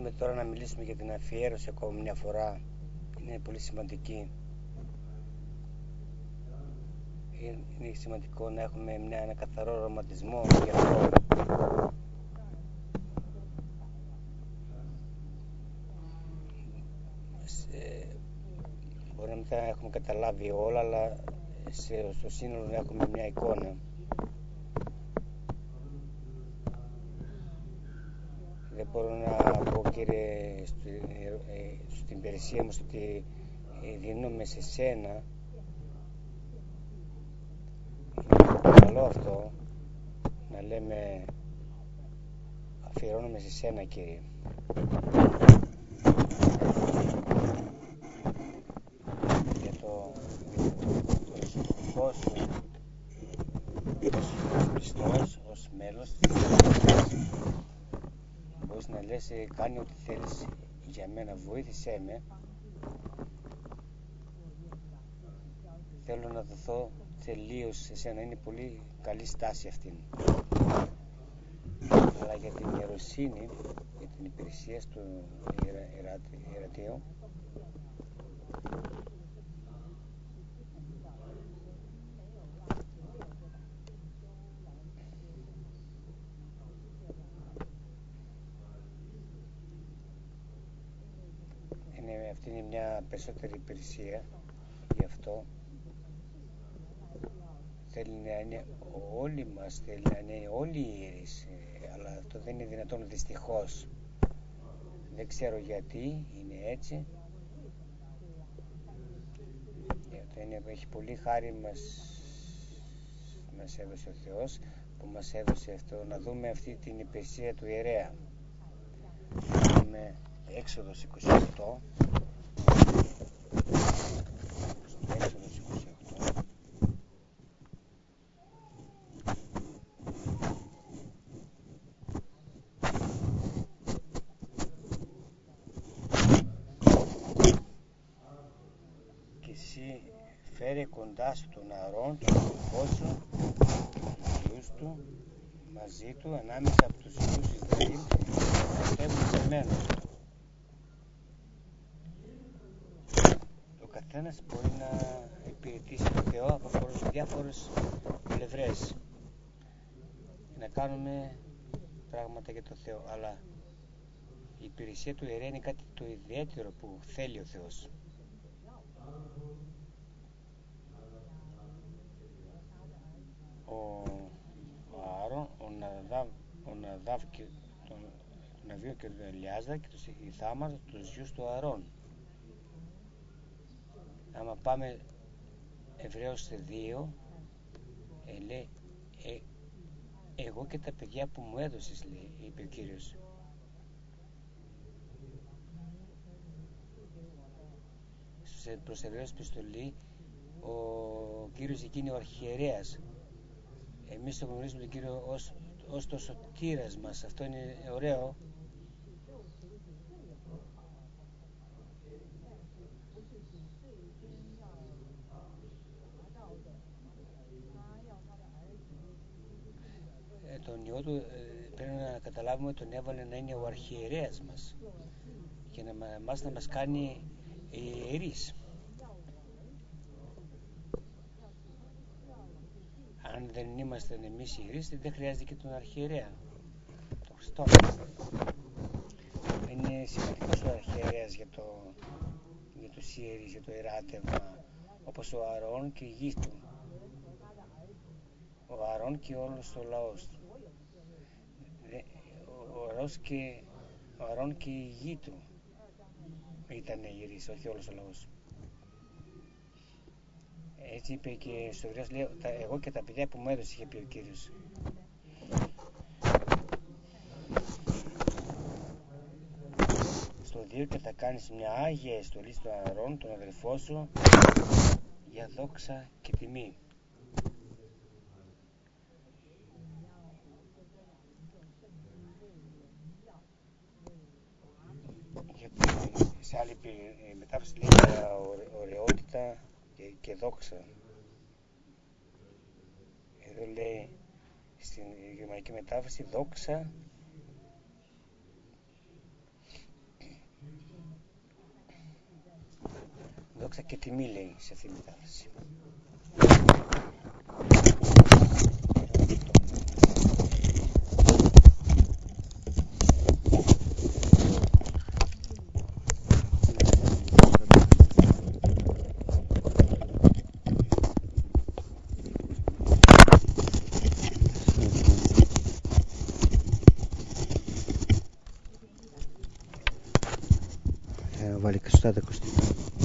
θέλουμε τώρα να μιλήσουμε για την αφιέρωση ακόμη μια φορά. Είναι πολύ σημαντική. Είναι σημαντικό να έχουμε ένα καθαρό ρομαντισμό γι' αυτό. Μπορεί να μην θα έχουμε καταλάβει όλα, αλλά στο σύνολο να έχουμε μια εικόνα. Δεν μπορώ να πω, κύριε, στην υπηρεσία μας ότι δίνομαι σε σένα. Είναι καλό αυτό να λέμε αφιερώνομαι σε σένα, κύριε. Για το προσωπικό σου ως πιστός, ως μέλος της κοινωνίας, μπορείς να λες κάνει ό,τι θέλεις για μένα, βοήθησέ με, θέλω να δοθώ τελείως σε σένα. Είναι πολύ καλή στάση αυτή. Αλλά για την ιεροσύνη, για την υπηρεσία στο ιερατείο, αυτή είναι μια περισσότερη υπηρεσία, γι' αυτό θέλει να είναι όλοι μας, θέλει να είναι όλοι οι ιερείς, αλλά αυτό δεν είναι δυνατόν δυστυχώς. Δεν ξέρω γιατί είναι έτσι. Έχει πολύ χάρη μας έδωσε ο Θεός, που μας έδωσε αυτό, να δούμε αυτή την υπηρεσία του ιερέα. Έχουμε Έξοδος 28. Έξοδος 28. Και εσύ φέρε κοντά σου τον Ααρών, τον αδελφό σου, τους γιους του, μαζί του, ανάμεσα από τους γιους Ισραήλ, να κατέβουν σε μένα. Ο καθένας μπορεί να υπηρετήσει τον Θεό από διάφορες πλευρές, να κάνουμε πράγματα για τον Θεό, αλλά η υπηρεσία του ιερέα είναι κάτι το ιδιαίτερο που θέλει ο Θεός. Ο Αάρων, ο Ναδάβ και τον Αβίο και τον Ελιάζα και τους Ιθάμαρ, τους γιους του Ααρών. Άμα πάμε Εβραίος 2, λέει εγώ και τα παιδιά που μου έδωσες, λέει, είπε ο Κύριος. Προς Εβραίους επιστολή, ο Κύριος εκεί είναι ο αρχιερέας. Εμείς το γνωρίζουμε τον Κύριο ως το σωτήρας μας. Αυτό είναι ωραίο. Τον Υιό του πρέπει να καταλάβουμε ότι τον έβαλε να είναι ο αρχιερέας μας και να μας κάνει ιερείς. Αν δεν είμαστε εμείς ιερείς, δεν χρειάζεται και τον αρχιερέα, τον Χριστό. Είναι σημαντικός ο αρχιερέας για τους ιερείς, για το ιεράτευμα, όπως ο Ααρών και η γη του. Ο Ααρών και όλος ο λαός του. Ο Ααρών και η γη του ήταν ιερείς, όχι όλος ο λαός. Έτσι είπε και στο Εβραίος, λέει, εγώ και τα παιδιά που μου έδωσε, είχε πει ο Κύριος. Στο 2, και θα κάνεις μια άγια εστολή στον Ααρών, τον αδελφό σου, για δόξα και τιμή. Σε άλλη μετάφραση λέει για ωραιότητα και δόξα. Εδώ λέει στην γερμανική μετάφραση δόξα δόξα και τιμή, λέει σε αυτή τη μετάφραση. Βάλει και σωστά τα ακουστικά.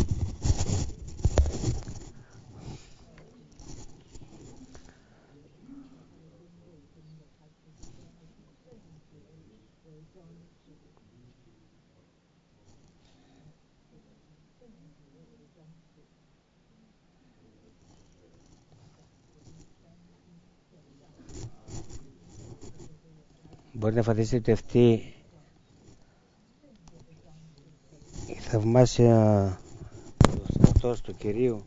Μπορείτε να φανταστείτε ότι αυτή η θαυμάσια στρατός του Κυρίου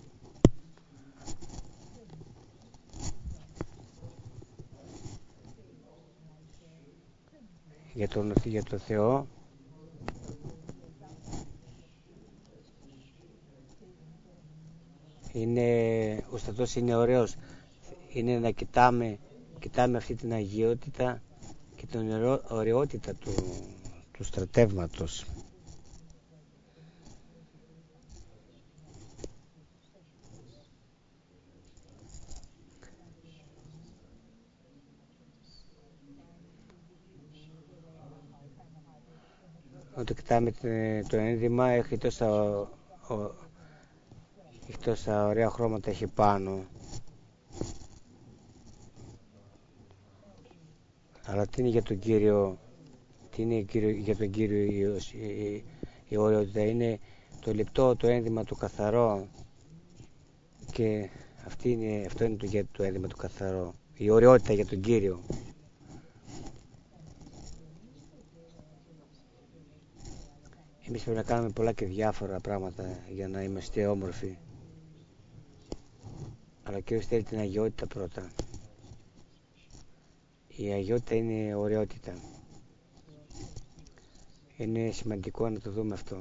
για τον Θεό ο στρατός είναι ωραίος, είναι να κοιτάμε αυτή την αγιότητα και την ωραιότητα του στρατεύματος. Όταν κοιτάμε το ένδυμα, έχει τόσα ωραία χρώματα έχει πάνω. Αλλά τι είναι για τον Κύριο, η ωραιότητα? Είναι το λεπτό, το ένδυμα, το καθαρό. Και αυτό είναι το ένδυμα το καθαρό, η ωραιότητα για τον Κύριο. Εμείς πρέπει να κάνουμε πολλά και διάφορα πράγματα για να είμαστε όμορφοι. Αλλά ο Κύριος θέλει την αγιότητα πρώτα. Η αγιότητα είναι ωραιότητα. Είναι σημαντικό να το δούμε αυτό.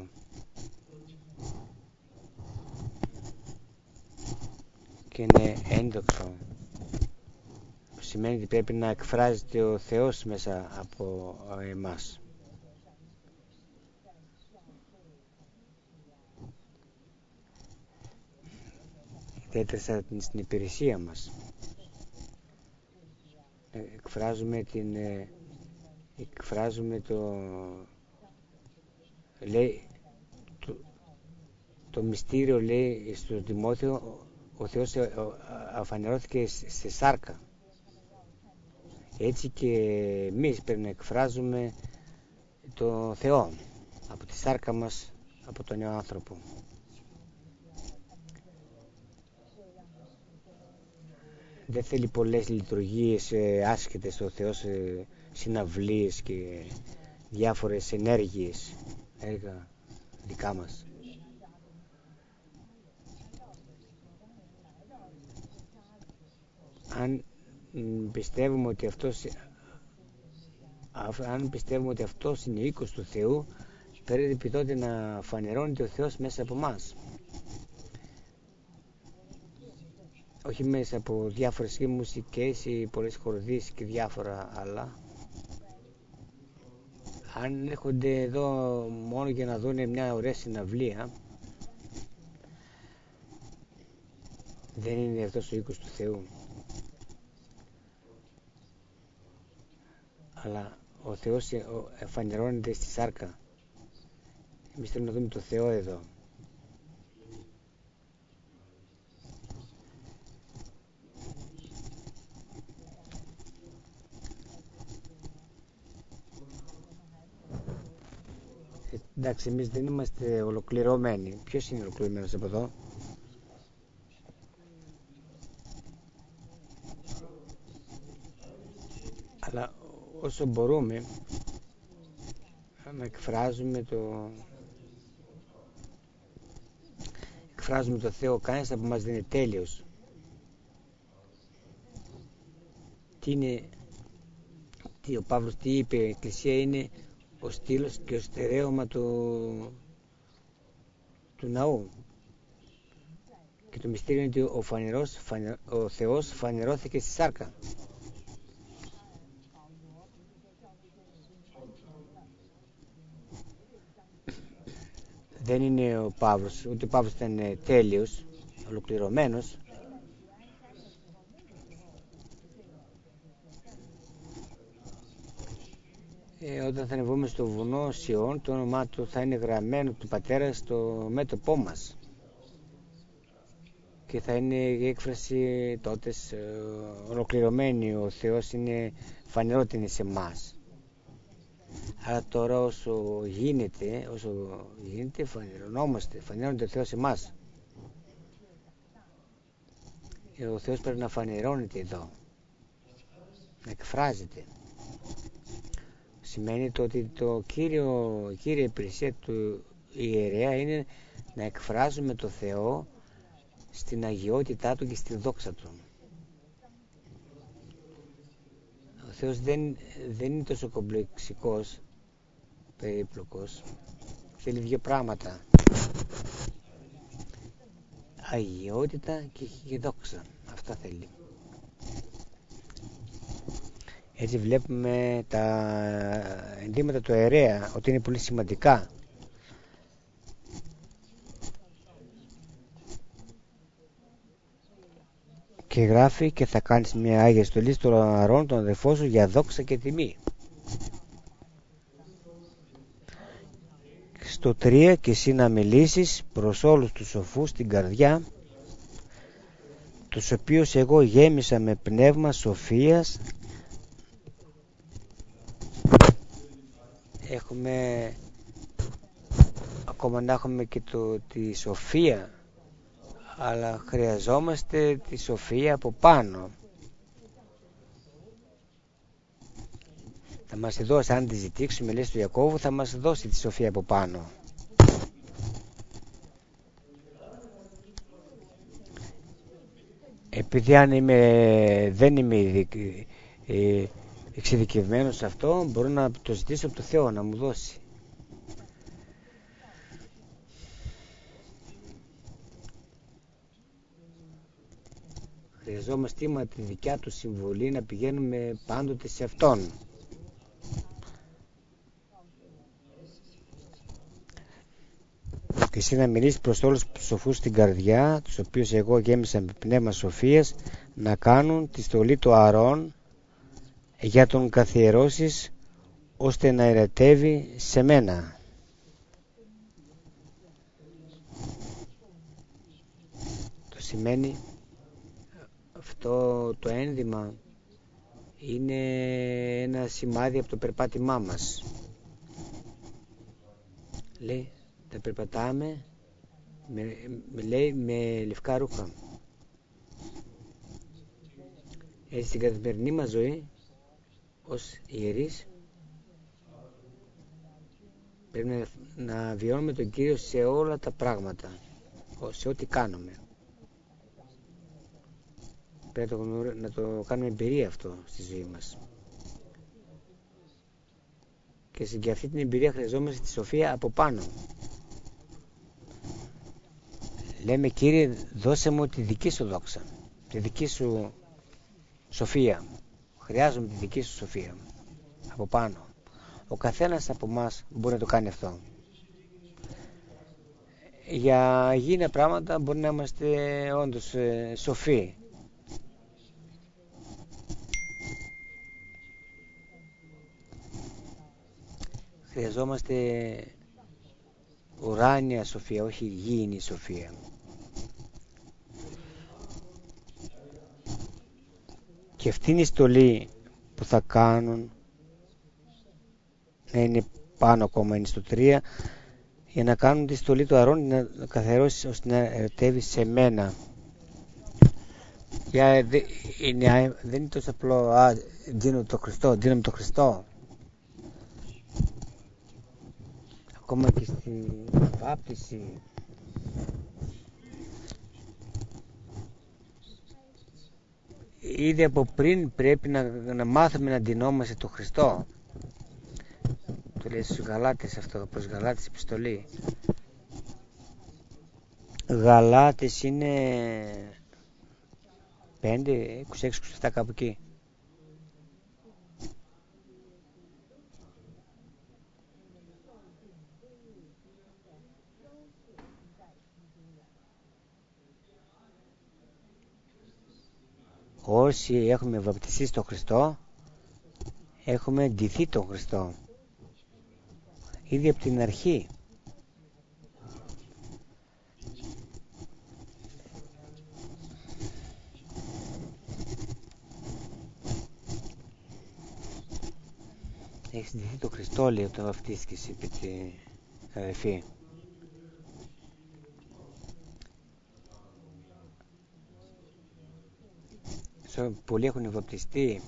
Και είναι ένδοξο. Σημαίνει ότι πρέπει να εκφράζεται ο Θεός μέσα από εμάς. Ιδιαίτερα στην υπηρεσία μας. Εκφράζουμε το μυστήριο, λέει στο Τιμόθεο, ο Θεός αφανερώθηκε στη σάρκα. Έτσι και εμείς πρέπει να εκφράζουμε το Θεό από τη σάρκα μας, από τον νέο άνθρωπο. Δεν θέλει πολλές λειτουργίες άσχετες ο Θεός, συναυλίες και διάφορες ενέργειες, έργα δικά μας. Αν πιστεύουμε ότι αυτός είναι ο οίκος του Θεού, πρέπει τότε να φανερώνεται ο Θεός μέσα από μας. Όχι μέσα από διάφορες μουσικές ή πολλές χορδίες και διάφορα άλλα. Αν έρχονται εδώ μόνο για να δουν μια ωραία συναυλία, δεν είναι αυτός ο οίκος του Θεού. Αλλά ο Θεός εμφανερώνεται στη σάρκα. Εμείς θέλουμε να δούμε το Θεό εδώ. Εντάξει, εμείς δεν είμαστε ολοκληρωμένοι. Ποιος είναι ολοκληρωμένος από εδώ? Αλλά όσο μπορούμε να εκφράζουμε το Θεό. Κανένας από μας δεν είναι τέλειος. Ο Παύλος τι είπε? Η Εκκλησία είναι ο στήλος και ο στερέωμα του ναού. Και το μυστήριο είναι ότι ο Θεός φανερώθηκε στη σάρκα. Δεν είναι ο Παύλος, ούτε ο Παύλος ήταν τέλειος, ολοκληρωμένος. Όταν θα ανεβούμε στο βουνό Σιών, το όνομά του θα είναι γραμμένο του Πατέρα στο μέτωπό μας. Και θα είναι η έκφραση τότε ολοκληρωμένη. Ο Θεός είναι φανερότην σε εμάς. Άρα τώρα όσο γίνεται φανερώνεται ο Θεός σε εμάς. Ο Θεός πρέπει να φανερώνεται εδώ, να εκφράζεται. Σημαίνει το ότι η κύρια υπηρεσία του ιερέα είναι να εκφράζουμε το Θεό στην αγιότητά του και στην δόξα του. Ο Θεός δεν είναι τόσο κομπλεξικός, περίπλοκος. Θέλει δύο πράγματα: αγιότητα και δόξα. Αυτά θέλει. Έτσι βλέπουμε τα ενδύματα του ιερέα ότι είναι πολύ σημαντικά. Και γράφει: και θα κάνεις μια Άγια Στολή στον Ααρών τον αδελφό σου για δόξα και τιμή. Στο 3: και εσύ να μιλήσεις προς όλους τους σοφούς στην καρδιά, τους οποίους εγώ γέμισα με πνεύμα σοφίας. Ακόμα να έχουμε και τη σοφία, αλλά χρειαζόμαστε τη σοφία από πάνω. Θα μας τη δώσει, αν τη ζητήσουμε, λέει του Ιακώβου, θα μας δώσει τη σοφία από πάνω. Επειδή δεν είμαι εξειδικευμένος σε αυτό, μπορώ να το ζητήσω από το Θεό να μου δώσει. Χρειαζόμαστε με τη δικιά του συμβολή να πηγαίνουμε πάντοτε σε Αυτόν. Και εσύ να μιλήσεις προς όλους τους σοφούς στην καρδιά, τους οποίους εγώ γέμισα με πνεύμα σοφίας, να κάνουν τη στολή του Ααρών για τον καθιερώσεις, ώστε να ιερετεύει σε μένα. Το σημαίνει αυτό το ένδυμα είναι ένα σημάδι από το περπάτημά μας. Λέει, τα περπατάμε με λευκά ρούχα. Έτσι στην καθημερινή μας ζωή ως ιερείς πρέπει να βιώνουμε τον Κύριο σε όλα τα πράγματα, σε ό,τι κάνουμε. Πρέπει να το κάνουμε εμπειρία αυτό στη ζωή μας. Και για αυτή την εμπειρία χρειαζόμαστε τη σοφία από πάνω. Λέμε, Κύριε, δώσε μου τη δική σου δόξα, τη δική σου σοφία. Χρειάζομαι τη δική σου σοφία από πάνω. Ο καθένας από εμάς μπορεί να το κάνει αυτό. Για γίνα πράγματα μπορεί να είμαστε όντως σοφοί. Χρειαζόμαστε ουράνια σοφία, όχι γήινη σοφία. Και αυτή είναι η στολή που θα κάνουν να είναι πάνω ακόμα, είναι στο 3, για να κάνουν τη στολή του Ααρών, να καθαρώσει ώστε να ερωτεύει σε μένα. Δεν είναι τόσο απλό, δίνω το Χριστό. Ακόμα και στη βάπτιση ήδη από πριν πρέπει να μάθουμε να ντυνόμαστε το Χριστό. Το λέει στους Γαλάτες αυτό, προς Γαλάτες επιστολή. Γαλάτες είναι 5, 26, 27 κάπου εκεί. Όσοι έχουμε βαπτιστεί στον Χριστό, έχουμε ντυθεί τον Χριστό. Ήδη από την αρχή. Έχεις ντυθεί τον Χριστό, λέει, όταν βαπτίστηκες, είπε την αδελφή. Πολλοί έχουν βαπτιστεί.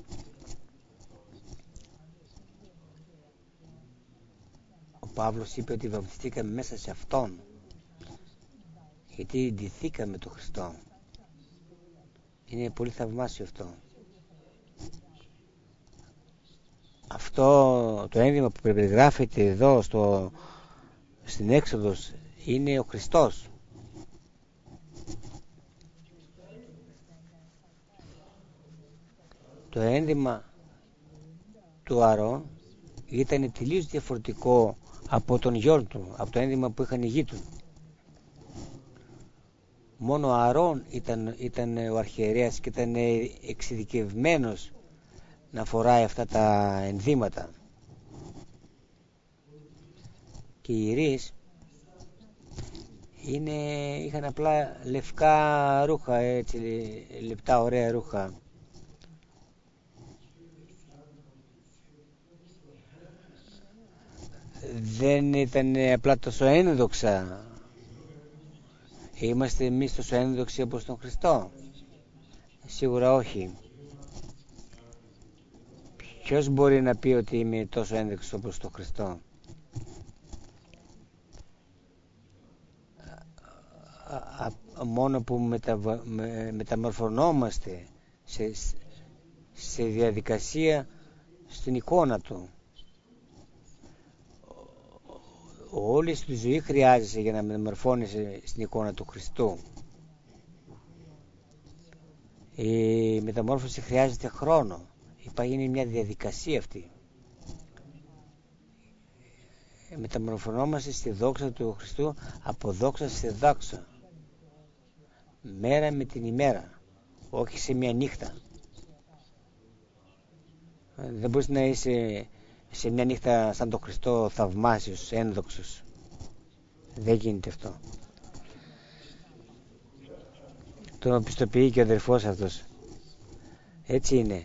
Ο Παύλος είπε ότι βαπτιστήκαμε μέσα σε Αυτόν, γιατί ντυθήκαμε τον Χριστό. Είναι πολύ θαυμάσιο αυτό. Αυτό το ένδυμα που περιγράφεται εδώ στην Έξοδος είναι ο Χριστός. Το ένδυμα του Αρών ήταν τελείως διαφορετικό από τον γιο του, από το ένδυμα που είχαν οι γη του. Μόνο ο Αρών ήταν ο αρχιερέας και ήταν εξειδικευμένος να φοράει αυτά τα ενδύματα. Και οι ιερείς είχαν απλά λευκά ρούχα, έτσι, λεπτά ωραία ρούχα. Δεν ήταν απλά τόσο ένδοξα. Είμαστε εμείς τόσο ένδοξοι όπως τον Χριστό? Σίγουρα όχι. Ποιος μπορεί να πει ότι είμαι τόσο ένδοξος όπως τον Χριστό? Μόνο που μεταμορφωνόμαστε σε διαδικασία στην εικόνα του. Όλη στη ζωή χρειάζεσαι για να μεταμορφώνεσαι στην εικόνα του Χριστού. Η μεταμόρφωση χρειάζεται χρόνο. Είναι μια διαδικασία αυτή. Μεταμορφωνόμαστε στη δόξα του Χριστού, από δόξα σε δόξα, μέρα με την ημέρα, όχι σε μια νύχτα. Δεν μπορείς να είσαι σε μια νύχτα σαν τον Χριστό θαυμάσιος, ένδοξος. Δεν γίνεται αυτό. Το πιστοποιεί και ο αδερφός αυτός. Έτσι είναι.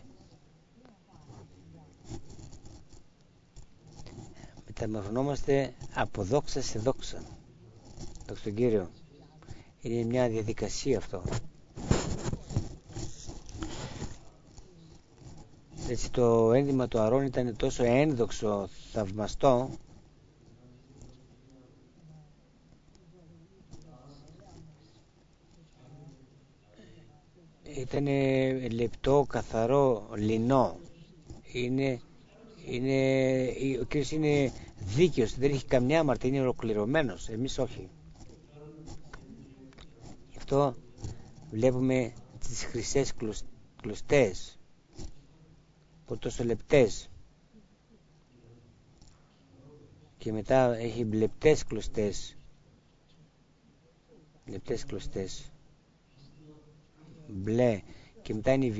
Μεταμορφωνόμαστε από δόξα σε δόξα. Δόξα τον Κύριο. Είναι μια διαδικασία αυτό. Έτσι το ένδυμα του Αρών ήταν τόσο ένδοξο, θαυμαστό, ήταν λεπτό, καθαρό, λινό. Ο Κύριος είναι δίκαιος, δεν έχει καμιά αμαρτία, είναι ολοκληρωμένος. Εμείς όχι. Γι' αυτό βλέπουμε τις χρυσές κλωστές, που τόσο λεπτές, και μετά έχει λεπτές κλωστές, μπλε, και μετά είναι οι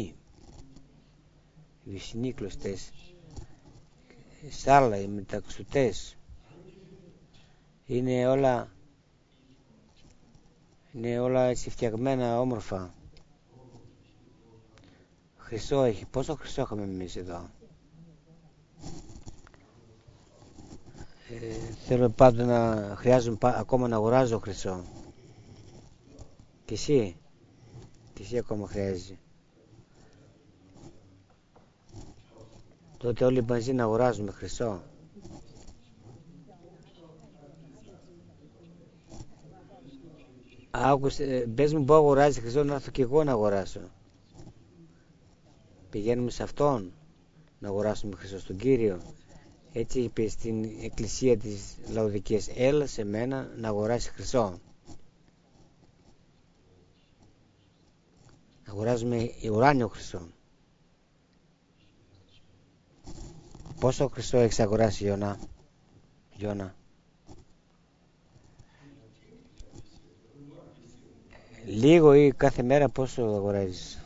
βυσσινοί κλωστές, σάλα, οι μεταξουτές. Είναι όλα έτσι φτιαγμένα όμορφα. Χρυσό έχει. Πόσο χρυσό έχουμε εμείς εδώ? Θέλω πάντα να χρειάζομαι ακόμα να αγοράζω χρυσό. Και εσύ ακόμα χρειάζεσαι. Τότε όλοι μαζί να αγοράζουμε χρυσό. Άκουσε, πες μου που αγοράζει χρυσό, να έρθω και εγώ να αγοράσω. Πηγαίνουμε σε Αυτόν να αγοράσουμε χρυσό, στον Κύριο. Έτσι είπε στην εκκλησία της Λαοδικίας, έλα σε μένα να αγοράσει χρυσό. αγοράζουμε ουράνιο χρυσό. Πόσο χρυσό έχεις αγοράσει, Γιώνα? Λίγο ή κάθε μέρα πόσο αγοράζεις?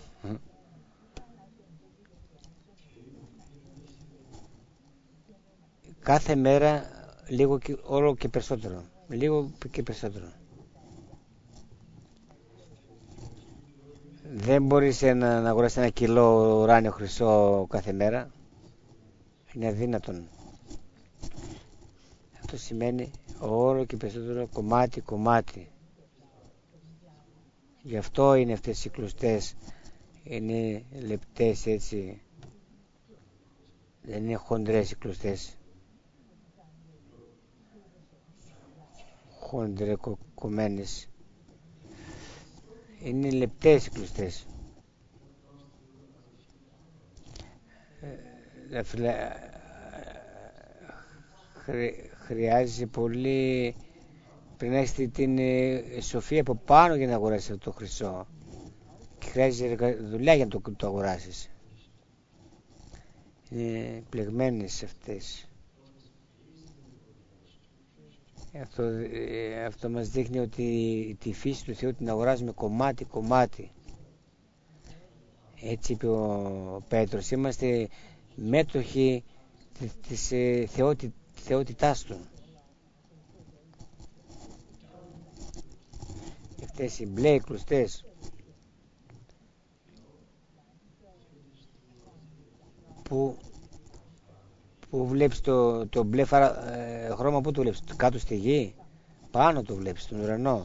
Κάθε μέρα λίγο και, όλο και περισσότερο. Λίγο και περισσότερο. Δεν μπορείς να αγοράσεις 1 κιλό ουράνιο χρυσό κάθε μέρα. Είναι αδύνατον. Αυτό σημαίνει όλο και περισσότερο κομμάτι. Γι' αυτό είναι αυτές οι κλωστές. Είναι λεπτές έτσι. Δεν είναι χοντρές οι κλωστές. Χοντρεκομμένες. Είναι λεπτές οι κλωστές. Χρειάζεσαι πολύ. Πρέπει να έχεις την σοφία από πάνω για να αγοράσεις αυτό το χρυσό. Και χρειάζεσαι δουλειά για να το αγοράσεις. Είναι πλεγμένες αυτές. Αυτό μας δείχνει ότι τη φύση του Θεού την αγοράζουμε κομμάτι. Έτσι είπε ο Πέτρος. Είμαστε μέτοχοι της θεότητάς του. Αυτές οι μπλε κλωστές που βλέπεις το μπλε χρώμα, που το βλέπεις? Κάτω στη γη? Πάνω το βλέπεις, στον ουρανό.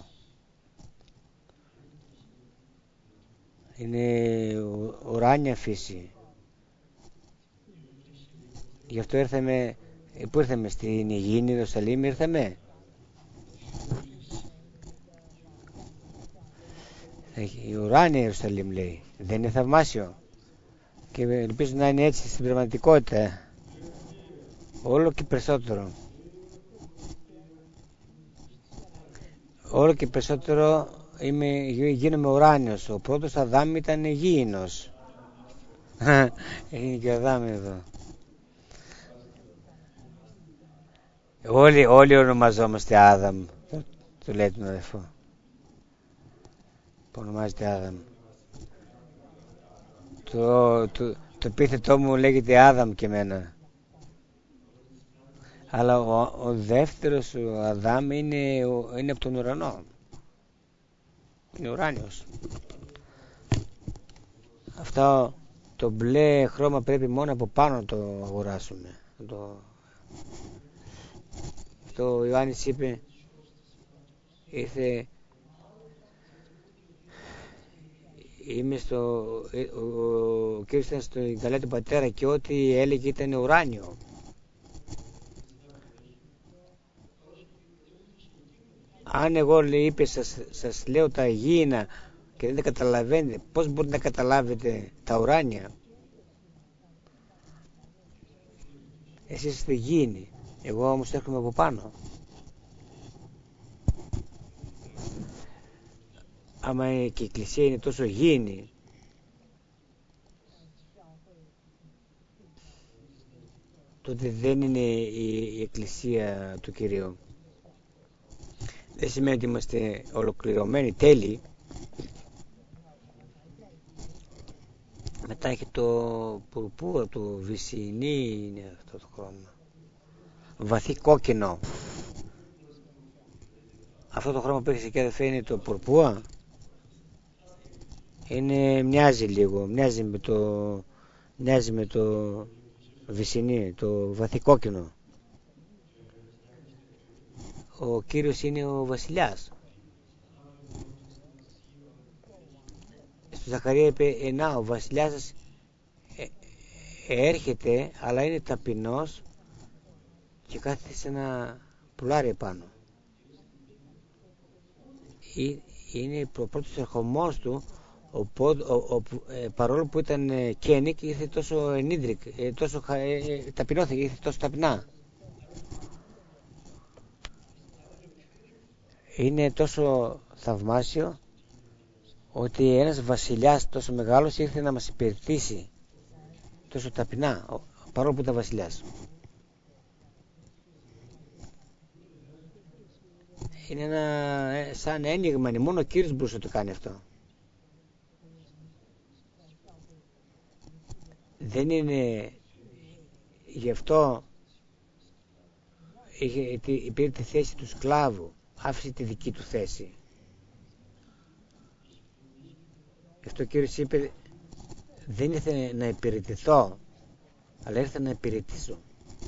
Είναι ουράνια φύση. Γι' αυτό ήρθαμε. Πού ήρθαμε? Στην Υγιεινή Ιερουσαλήμ ήρθαμε. Η ουράνια Ιερουσαλήμ λέει. Δεν είναι θαυμάσιο? Και ελπίζω να είναι έτσι στην πραγματικότητα. Όλο και περισσότερο. Όλο και περισσότερο γίνομαι ουράνιος. Ο πρώτος Αδάμ ήταν γήινος. Είναι και ο Αδάμ εδώ. Όλοι ονομαζόμαστε Άδαμ. Του λέει τον αδερφό που ονομάζεται Άδαμ. Το επίθετό μου λέγεται Άδαμ και εμένα. Αλλά ο δεύτερος, ο Αδάμ, είναι από τον ουρανό. Είναι ουράνιος. Αυτό το μπλε χρώμα πρέπει μόνο από πάνω να το αγοράσουμε. Το Ιωάννης είπε, ο κύριος ήταν στο Ιταλία του πατέρα και ό,τι έλεγε ήταν ουράνιο. Αν εγώ είπε σας λέω τα υγιεινά και δεν τα καταλαβαίνετε, πώς μπορείτε να καταλάβετε τα ουράνια? Εσείς είστε γήινοι, εγώ όμως έρχομαι από πάνω. Άμα και η εκκλησία είναι τόσο γήινη, τότε δεν είναι η εκκλησία του Κυρίου. Δεν σημαίνει ότι είμαστε ολοκληρωμένοι, τέλειοι. Μετά έχει το πουρπούρα, το βυσσινί, είναι αυτό το χρώμα. Βαθύ κόκκινο. Αυτό το χρώμα που έχεις εκεί, αδερφέ, είναι το πουρπούρα. Μοιάζει λίγο, μοιάζει με το βυσσινί, το βαθύ κόκκινο. Ο Κύριος είναι ο βασιλιάς. Στο Ζαχαρία είπε, ο βασιλιάς σας έρχεται, αλλά είναι ταπεινός και κάθεται σε ένα πουλάρι επάνω. Είναι ο πρώτος ερχομός του, παρόλο που ήταν κένικ, ήρθε τόσο ενίδρικ, τόσο ταπεινώθηκε, ήρθε τόσο ταπεινά. Είναι τόσο θαυμάσιο ότι ένας βασιλιάς τόσο μεγάλος ήρθε να μας υπηρετήσει τόσο ταπεινά, παρόλο που ήταν βασιλιάς. Είναι ένα σαν ένιγμα, είναι μόνο ο Κύριος μπορούσε να το κάνει αυτό. Δεν είναι γι' αυτό πήρε τη θέση του σκλάβου, άφησε τη δική του θέση. Γι' αυτό ο Κύριος είπε, δεν ήρθε να υπηρετηθώ, αλλά ήρθε να υπηρετήσω.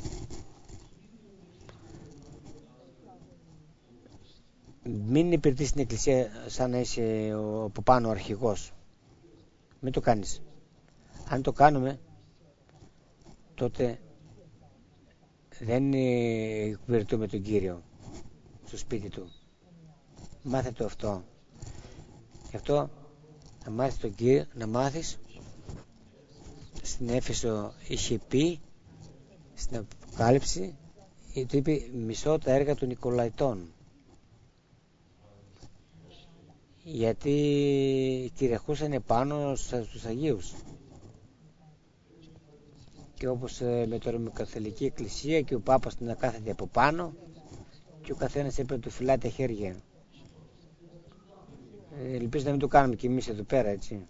Μην υπηρετήσεις την εκκλησία σαν να είσαι από πάνω ο αρχηγός. Μην το κάνεις. Αν το κάνουμε, τότε δεν υπηρετούμε τον Κύριο στο σπίτι του. Μάθε το αυτό. Γι' αυτό να μάθεις τον Κύριο, να μάθεις. Στην Έφεσο είχε πει, στην Αποκάλυψη, του είπε μισώ τα έργα των Νικολαϊτών. Γιατί κυριαρχούσαν πάνω στους Αγίους. Και όπως με το Ρωμαιοκαθολική Εκκλησία και ο Πάπας να κάθεται από πάνω και ο καθένας έπρεπε να του φυλάει τα χέρια. Ελπίζω να μην το κάνουμε κι εμείς εδώ πέρα, έτσι.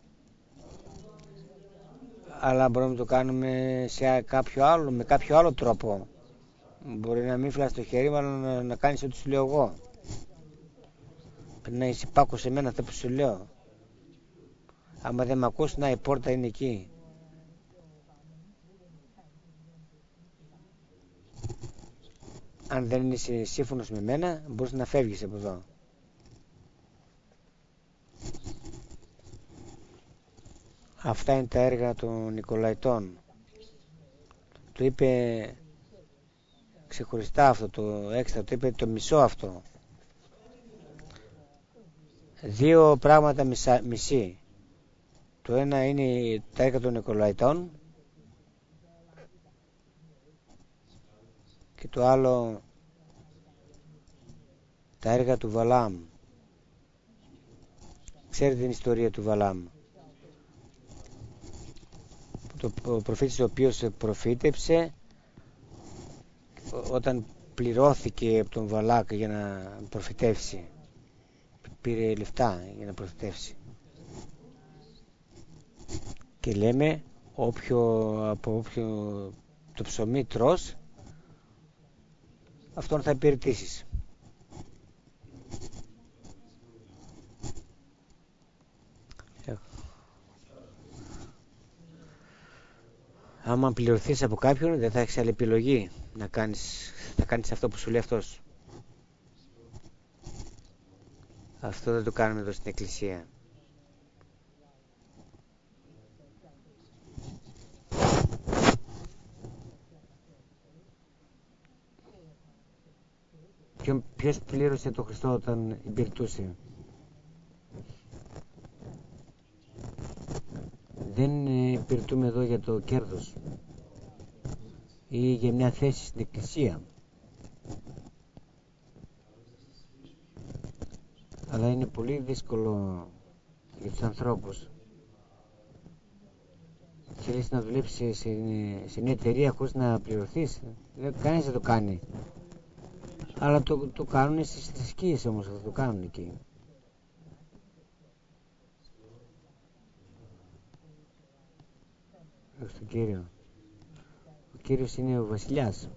Αλλά μπορούμε να το κάνουμε σε κάποιο άλλο, με κάποιο άλλο τρόπο. Μπορεί να μην φυλάς το χέρι, αλλά να κάνεις ό,τι σου λέω εγώ. Πρέπει να είσαι υπάκουος σε μένα αυτό που σου λέω. Άμα δεν με ακούς, να η πόρτα είναι εκεί. Αν δεν είσαι σύμφωνος με μένα, μπορείς να φεύγεις από εδώ. Αυτά είναι τα έργα των Νικολαϊτών. Το είπε ξεχωριστά αυτό, το έξτρα, το είπε το μισό αυτό. Δύο πράγματα μισή. Το ένα είναι τα έργα των Νικολαϊτών και το άλλο τα έργα του Βαλάμ. Ξέρετε την ιστορία του Βαλάμ. Ο προφήτης ο οποίος προφήτεψε όταν πληρώθηκε από τον Βαλάκ για να προφητεύσει. Πήρε λεφτά για να προφητεύσει. Και λέμε από όποιο το ψωμί τρως, αυτόν θα υπηρετήσεις. Άμα πληρωθείς από κάποιον, δεν θα έχεις άλλη επιλογή να κάνεις αυτό που σου λέει αυτός. Αυτό δεν το κάνουμε εδώ στην Εκκλησία. Ποιος πλήρωσε τον Χριστό όταν υπηρετούσε? Δεν υπηρετούμε εδώ για το κέρδος ή για μια θέση στην Εκκλησία, αλλά είναι πολύ δύσκολο για τους ανθρώπους. Θέλεις να δουλέψεις σε μια εταιρεία χωρίς να πληρωθείς? Κανείς δεν το κάνει. Αλλά το κάνουν στις θρησκείες, όμως αυτό το κάνουν εκεί. Στον Κύριο. Ο Κύριος είναι ο βασιλιάς.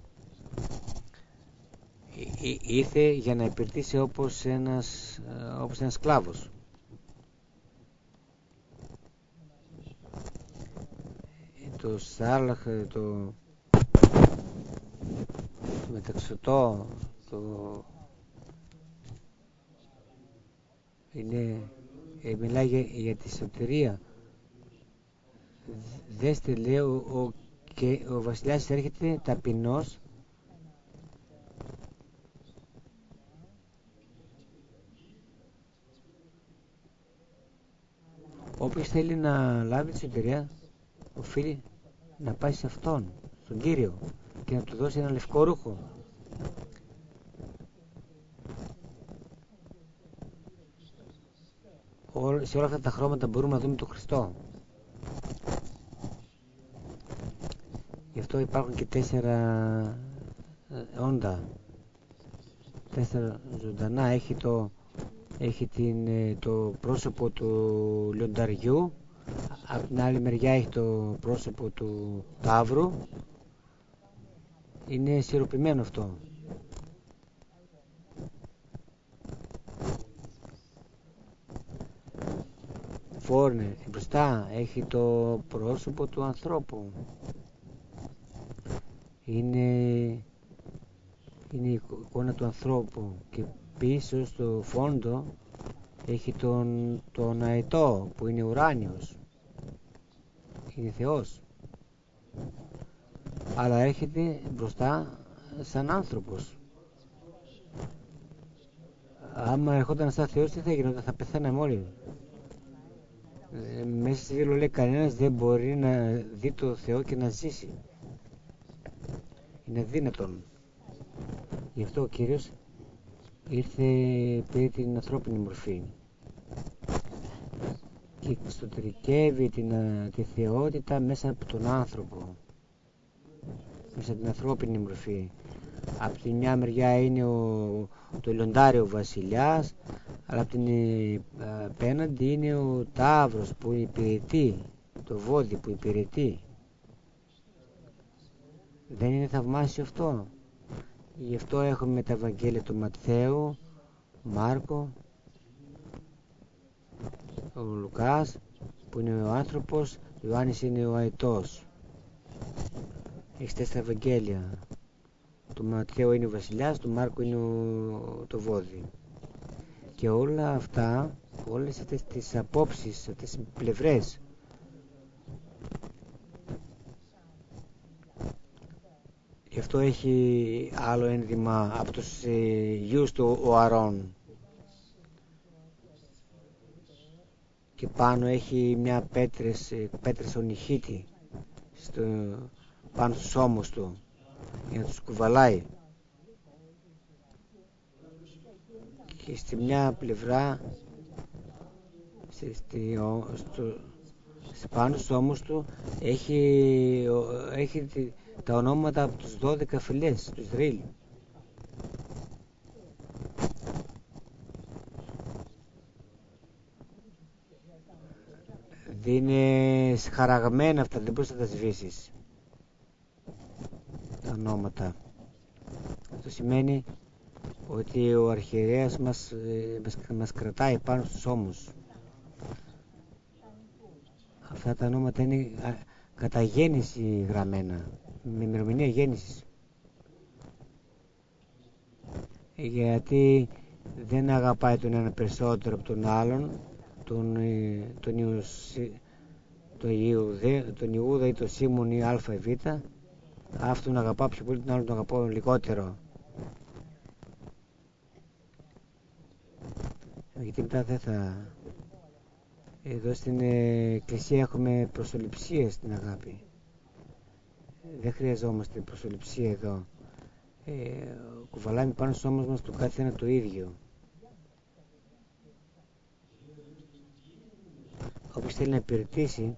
Ήρθε για να υπηρετήσει όπως ένας σκλάβος. Το Σάλαχ, το μεταξωτό, μιλάει για τη σωτηρία. Δέστε, λέει, ο βασιλιάς έρχεται ταπεινός όποιος θέλει να λάβει τη σωτηρία οφείλει να πάει σε αυτόν, στον Κύριο, και να του δώσει ένα λευκό ρούχο. σε όλα αυτά τα χρώματα μπορούμε να δούμε τον Χριστό. Γι' αυτό υπάρχουν και 4 όντα, 4 ζωντανά. Έχει το πρόσωπο του λιονταριού, από την άλλη μεριά έχει το πρόσωπο του ταύρου. Είναι ισορροπημένο αυτό. Φόρνε, μπροστά έχει το πρόσωπο του ανθρώπου. Είναι η εικόνα του ανθρώπου, και πίσω στο φόντο έχει τον αετό που είναι ουράνιος, είναι Θεός, αλλά έρχεται μπροστά σαν άνθρωπος. Άμα ερχόταν σαν Θεός, τι θα γινόταν? Θα πεθαίναμε όλοι. Μέσα στη βίβλο λέει κανένας δεν μπορεί να δει το Θεό και να ζήσει. Είναι αδύνατον. Γι' αυτό ο Κύριος ήρθε, πήρε την ανθρώπινη μορφή και εξωτερικεύει τη θεότητα μέσα από τον άνθρωπο, μέσα από την ανθρώπινη μορφή. Από τη μια μεριά είναι το λιοντάριο βασιλιάς, αλλά από την απέναντι είναι ο ταύρος που υπηρετεί, το βόδι που υπηρετεί. Δεν είναι θαυμάσιο αυτό? Γι' αυτό έχουμε τα Ευαγγέλια του Ματθαίου, Μάρκο, ο Λουκάς που είναι ο άνθρωπος, ο Ιωάννης είναι ο αετός. Έχεις 4 Ευαγγέλια. Του Ματθαίου είναι ο βασιλιάς, του Μάρκου είναι το βόδι. Και όλα αυτά, όλες αυτές τις απόψεις, αυτές τις πλευρές, γι' αυτό έχει άλλο ένδυμα από τους γιους του ο Αρών. Και πάνω έχει μια πέτρες ονυχίτη πάνω στους ώμους του, για να τους κουβαλάει. Και στη μια πλευρά, πάνω στους ώμους του έχει τα ονόματα από τους 12 φυλές του Ισραήλ. Δεν είναι σχαραγμένα αυτά, δεν μπορείς να τα σβήσεις τα ονόματα. Αυτό σημαίνει ότι ο αρχιερέας μας κρατάει πάνω στους ώμους. Αυτά τα ονόματα είναι κατά γέννηση γραμμένα, με ημερομηνία γέννησης. Γιατί δεν αγαπάει τον ένα περισσότερο από τον άλλον, τον Ιούδα ή τον Σίμων ή Α ή Β. Αυτόν αγαπά πιο πολύ, τον άλλον τον αγαπώ λιγότερο. Γιατί μετά δεν θα... Εδώ στην εκκλησία έχουμε προσωληψία στην αγάπη. Δεν χρειαζόμαστε προσωληψία εδώ. Κουβαλάμε πάνω στους ώμους μας του καθένα το ίδιο. Όποιος θέλει να υπηρετήσει,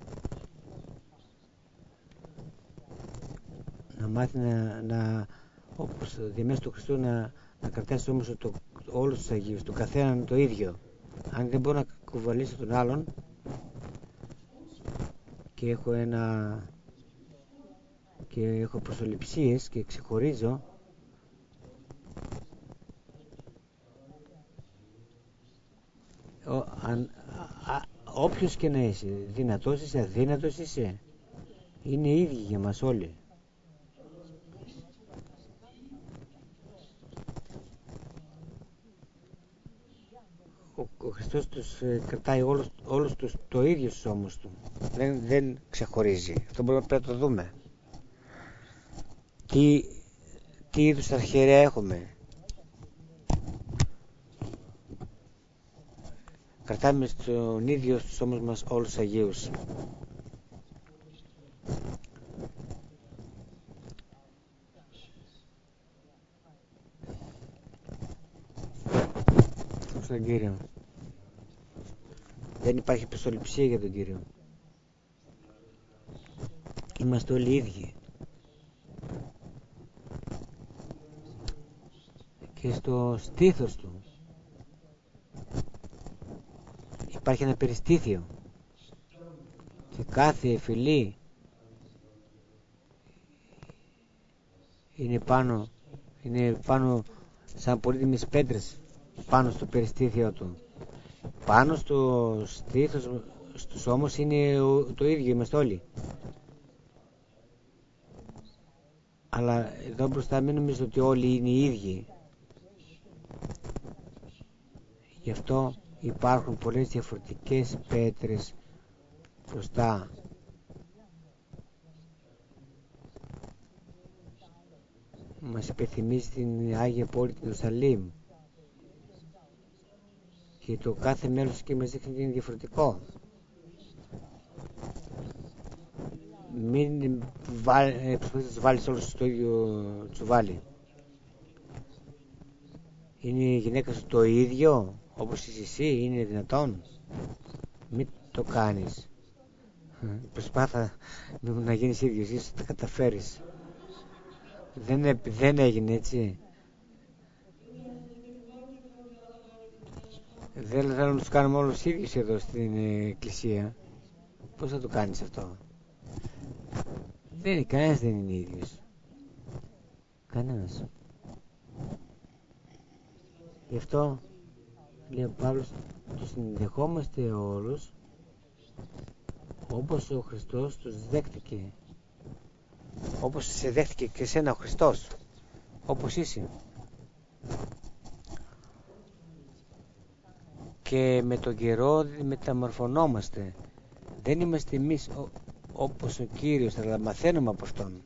να μάθει όπως διαμέσου του Χριστού να κρατάει στους ώμους όλους τους Αγίους, του καθέναν το ίδιο. Αν δεν μπορώ να κουβαλήσω τον άλλον και έχω προσωληψίες και ξεχωρίζω, όποιος και να είσαι, δυνατός είσαι, αδύνατος είσαι, είναι ίδιοι για μας όλοι. Ο Χριστός τους κρατάει όλους τους το ίδιο στους ώμους του. Δεν ξεχωρίζει. Αυτό πρέπει να το δούμε. Τι είδους αρχιερέα έχουμε? Κρατάμε στον ίδιο στους ώμους μας όλους τους Αγίους. Στον Κύριο. Δεν υπάρχει επιστοληψία για τον Κύριο. Είμαστε όλοι ίδιοι. Και στο στήθος του υπάρχει ένα περιστήθιο και κάθε φυλή είναι πάνω σαν πολύτιμες πέτρες πάνω στο περιστήθιο του. Πάνω στο στήθος στους όμως είναι το ίδιο, είμαστε όλοι. Αλλά εδώ μπροστά μην νομίζω ότι όλοι είναι οι ίδιοι. Γι' αυτό υπάρχουν πολλές διαφορετικές πέτρες μπροστά. Μας υπενθυμίζει την Άγια Πόλη του Ιερουσαλήμ και το κάθε μέλος εκεί μας δείχνει ότι είναι διαφορετικό. Μην προσπαθείς να τους βάλεις όλους στο ίδιο τσουβάλι. Είναι η γυναίκα σου το ίδιο όπως είσαι εσύ? Είναι δυνατόν? Μην το κάνεις. Προσπάθα να γίνεις ίδιος, ίσως τα καταφέρεις. Δεν έγινε έτσι. Δεν θέλω να τους κάνουμε όλους ίδιους εδώ στην εκκλησία. Πώς θα το κάνεις αυτό? Κανένας δεν είναι ίδιος. Κανένας. Γι' αυτό λέει ο Παύλος, τους συνδεχόμαστε όλους όπως ο Χριστός τους δέχτηκε. Όπως σε δέχτηκε και εσένα ο Χριστός, όπως είσαι. Και με τον καιρό μεταμορφωνόμαστε. Δεν είμαστε εμείς όπως ο Κύριος, αλλά μαθαίνουμε από Αυτόν.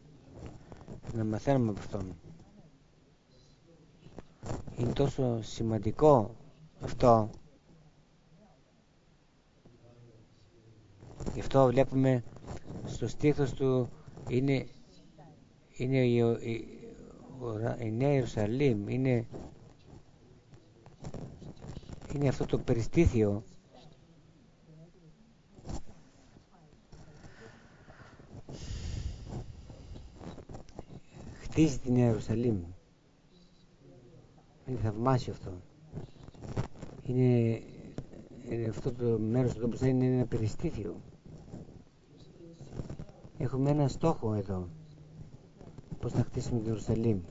Είναι τόσο σημαντικό αυτό. Γι' αυτό βλέπουμε στο στήθος του είναι η Νέα Ιερουσαλήμ, είναι αυτό το περιστήθιο. Χτίζει τη Νέα Ιερουσαλήμ. Είναι θαυμάσιο αυτό. Είναι αυτό το μέρος εδώ μπροστά είναι ένα περιστήθιο. Έχουμε ένα στόχο εδώ. Πώς να χτίσουμε την Ιερουσαλήμ.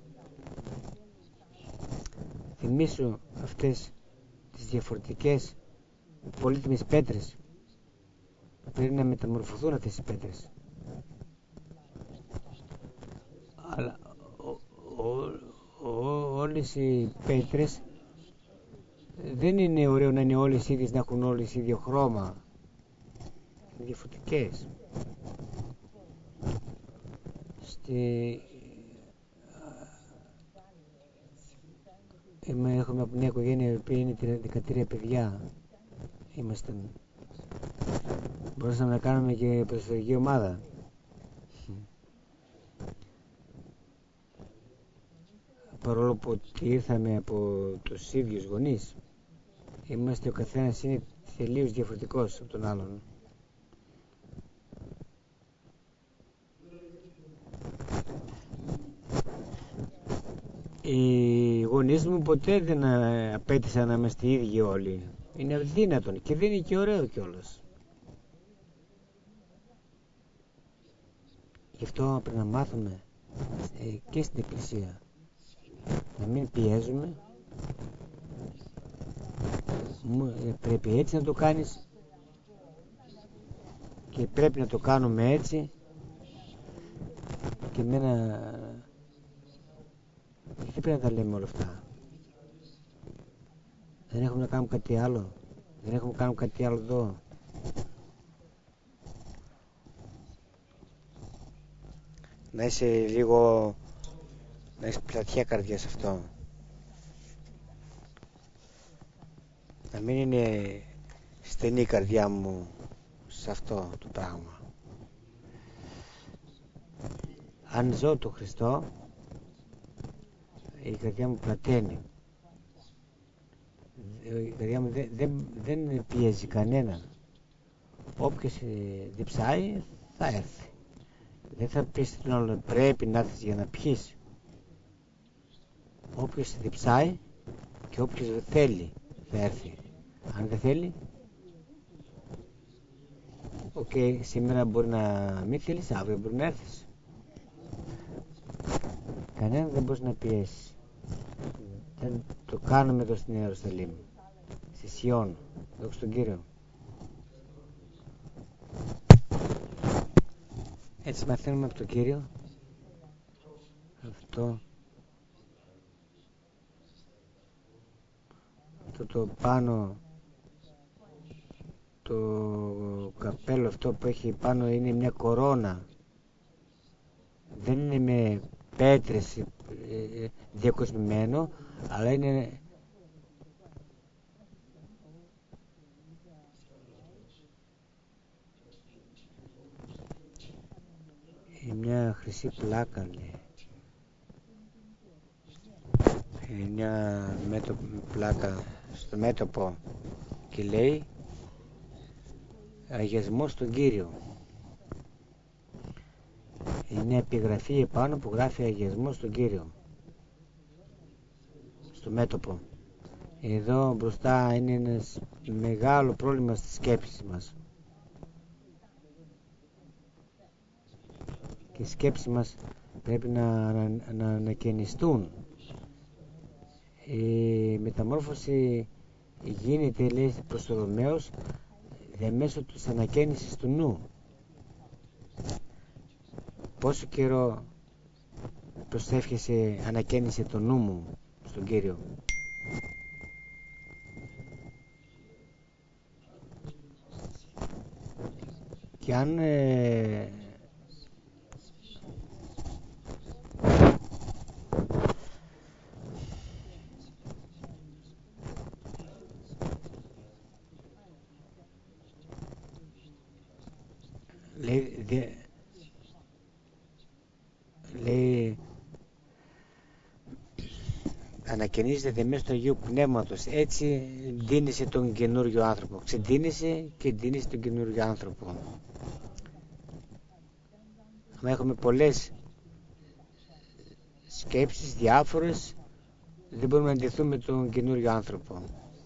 Θυμήσου αυτές τις διαφορετικές πολύτιμες πέτρες. Πρέπει να μεταμορφωθούν αυτές οι πέτρες. Αλλά όλες οι πέτρες δεν είναι ωραίο να είναι όλες ίδιες, να έχουν όλες ίδιο χρώμα. Είναι διαφορετικές. Έχουμε μια οικογένεια η οποία είναι 13 παιδιά. Μπορούσαμε να κάνουμε και προσφυγική ομάδα. Παρόλο που ήρθαμε από τους ίδιους γονείς, ο καθένας είναι τελείως διαφορετικός από τον άλλον. Οι γονείς μου ποτέ δεν απέτησαν να είμαστε οι ίδιοι όλοι. Είναι αδύνατον και δεν είναι και ωραίο κιόλας. Γι' αυτό πρέπει να μάθουμε και στην εκκλησία να μην πιέζουμε. Πρέπει έτσι να το κάνεις και πρέπει να το κάνουμε έτσι. Και εμένα δεν πρέπει να τα λέμε όλα αυτά. Δεν έχουμε να κάνουμε κάτι άλλο. Δεν έχουμε να κάνουμε κάτι άλλο εδώ. Να είσαι λίγο, να έχεις πλατιά καρδιά σε αυτό. Να μην είναι στενή η καρδιά μου σε αυτό το πράγμα. Αν ζω το Χριστό, η καρδιά μου πλαταίνει. Η καρδιά μου δεν πιέζει κανέναν. Όποιος διψάει θα έρθει. Δεν θα πεις τον άλλο πρέπει να έρθεις για να πιείς. Όποιος διψάει και όποιος θέλει θα έρθει. Αν δεν θέλει, σήμερα μπορεί να μην θέλεις, αύριο μπορεί να έρθεις. Κανένα δεν μπορεί να πιέσει. Δεν το κάνουμε εδώ στην Ιερουσαλήμ, στη Σιών, δόξα τον Κύριο. Έτσι μαθαίνουμε από τον Κύριο αυτό το πάνω, το καπέλο αυτό που έχει πάνω είναι μια κορώνα, δεν είναι με πέτρες διακοσμημένο, αλλά είναι μια χρυσή πλάκα, λέει. Μια πλάκα στο μέτωπο και λέει αγιασμός στον Κύριο. Είναι μια επιγραφή επάνω που γράφει αγιασμός στον Κύριο στο μέτωπο. Εδώ μπροστά είναι ένα μεγάλο πρόβλημα στη σκέψη μας. Και οι σκέψεις μας πρέπει να ανακαινιστούν. Η μεταμόρφωση γίνεται, λέει προς το Ρωμαίος, διαμέσω της ανακαίνησης του νου. Πόσο καιρό προσεύχεσαι ανακαίνισε το νου μου στον Κύριο? Και αν λέει ανακαινίζεται μέσα του Αγίου Πνεύματος, έτσι ντύνεσαι τον καινούριο άνθρωπο, ξεντύνεσαι και ντύνεσαι τον καινούριο άνθρωπο. Αν έχουμε πολλές σκέψεις διάφορες, δεν μπορούμε να ντυθούμε τον καινούριο άνθρωπο.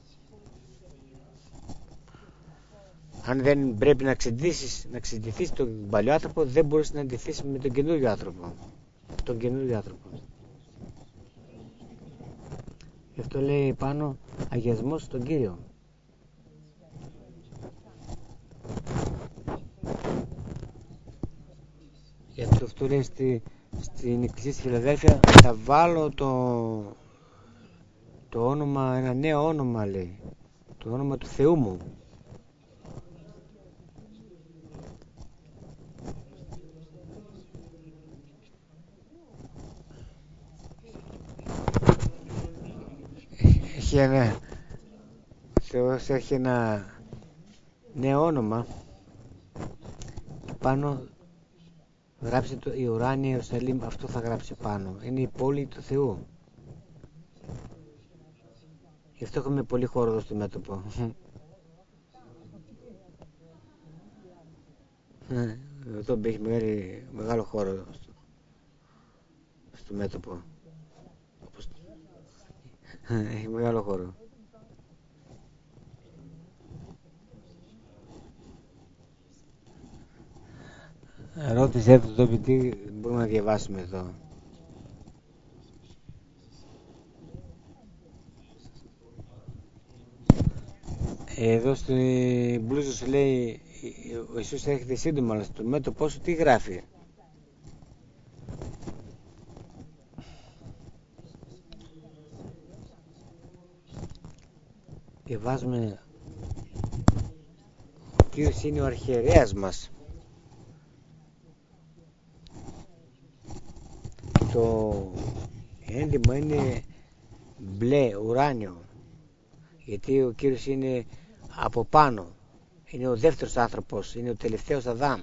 Αν δεν πρέπει να ξεντυθείς τον παλιό άνθρωπο, δεν μπορείς να ντυθείς με τον καινούριο άνθρωπο. Γι' αυτό λέει πάνω αγιασμός στον Κύριο. Γι' αυτό λέει στην Εκκλησία στη Φιλαδέλφια, θα βάλω το όνομα, ένα νέο όνομα, λέει, το όνομα του Θεού μου. Ο Θεός έχει ένα νέο όνομα και πάνω γράψει η ουράνια Ιερουσαλήμ, αυτό θα γράψει πάνω, είναι η πόλη του Θεού. Γι' αυτό έχουμε πολύ χώρο εδώ στο μέτωπο. Εδώ έχει μεγάλο χώρο στο μέτωπο. Έχει μεγάλο χώρο. Ρώτησε το εδώ, τι μπορούμε να διαβάσουμε εδώ. Εδώ στην μπλούζα σου λέει ο Ιησούς έρχεται σύντομα, αλλά στο μέτωπό σου τι γράφει? Διαβάζουμε ο Κύριος είναι ο αρχιερέας μας. Το ένδυμα είναι μπλε, ουράνιο, γιατί ο Κύριος είναι από πάνω, είναι ο δεύτερος άνθρωπος, είναι ο τελευταίος Αδάμ.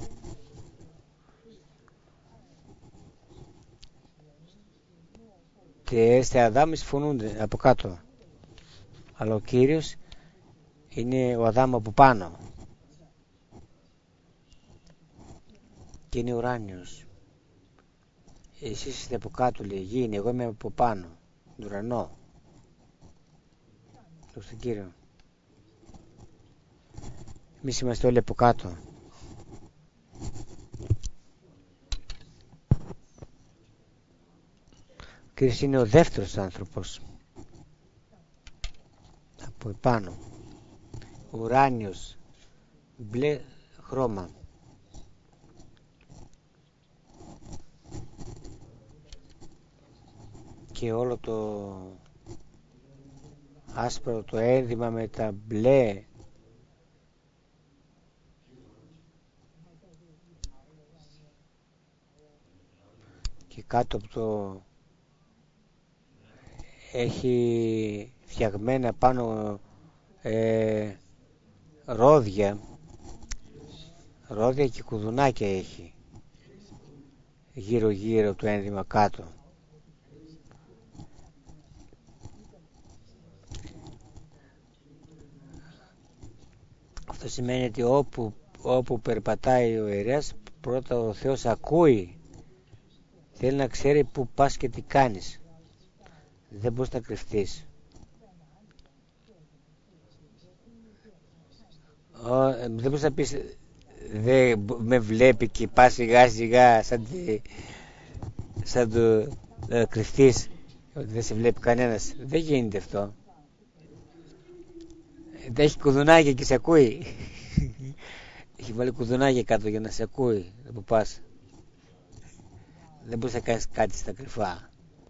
Και σε Αδάμ συμφωνούνται από κάτω, αλλά ο Κύριος είναι ο Αδάμ από πάνω. και είναι ουράνιος. Εσείς είστε από κάτω, λέει, γη είναι, εγώ είμαι από πάνω, ουρανό. Δόξα τω Κύριο. Εμείς είμαστε όλοι από κάτω. Ο Κύριος είναι ο δεύτερος άνθρωπος. Από επάνω. Ουράνιος. Μπλε χρώμα. Και όλο το άσπρο το ένδυμα με τα μπλε και κάτω από το έχει φτιαγμένα πάνω ρόδια και κουδουνάκια έχει γύρω γύρω το ένδυμα κάτω. Αυτό σημαίνει ότι όπου περπατάει ο ιερέας, πρώτα ο Θεός ακούει. Θέλει να ξέρει που πας και τι κάνεις. Δεν μπορείς να κρυφτείς. Δεν μπορείς να πεις δεν με βλέπει και πας σιγά σιγά σαν το κρυφτείς, ότι δεν σε βλέπει κανένας. Δεν γίνεται αυτό. Δεν έχει κουδουνάκια και σε ακούει. Έχει βάλει κουδουνάκια κάτω για να σε ακούει που πας. Δεν μπορείς να κάνεις κάτι στα κρυφά.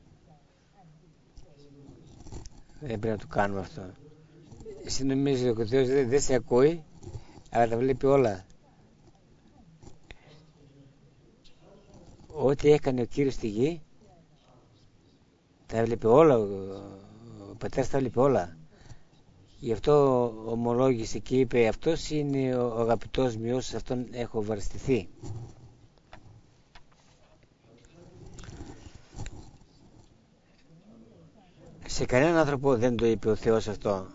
Δεν πρέπει να το κάνουμε αυτό. Εσύ νομίζεις ότι ο Θεός δεν σε ακούει, αλλά τα βλέπει όλα. Ό,τι έκανε ο Κύριος στη γη, τα βλέπει όλα. Ο Πατέρας τα βλέπει όλα. Γι' αυτό ομολόγησε και είπε, αυτός είναι ο αγαπητός μου Υιός, σε αυτόν έχω ευαριστηθεί. Σε κανέναν άνθρωπο δεν το είπε ο Θεός αυτό.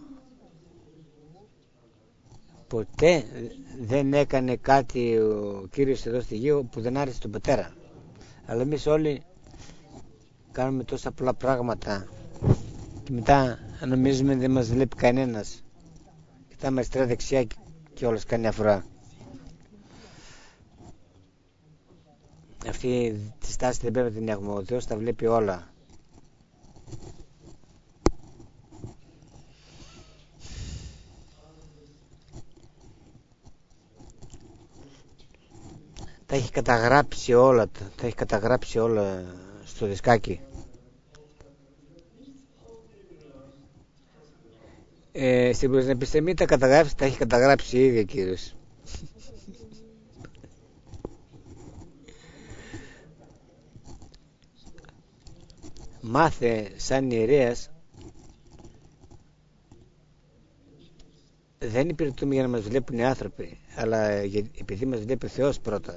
Ποτέ δεν έκανε κάτι ο Κύριος εδώ στη γη που δεν άρεσε τον Πατέρα. Αλλά εμείς όλοι κάνουμε τόσα πολλά πράγματα και μετά νομίζουμε δεν μας βλέπει κανένας. Κοιτάμε αριστερά δεξιά και όλος καμιά φορά. Αυτή τη στάση δεν πρέπει να την έχουμε. Ο Θεός τα βλέπει όλα. Τα έχει καταγράψει όλα, στο δισκάκι. Στην προσεπιστεμή τα καταγράψει, τα έχει καταγράψει ήδη ο Κύριος. Μάθε σαν ιερέας, δεν υπηρετούμε για να μας βλέπουν οι άνθρωποι, αλλά επειδή μας βλέπει ο Θεός πρώτα.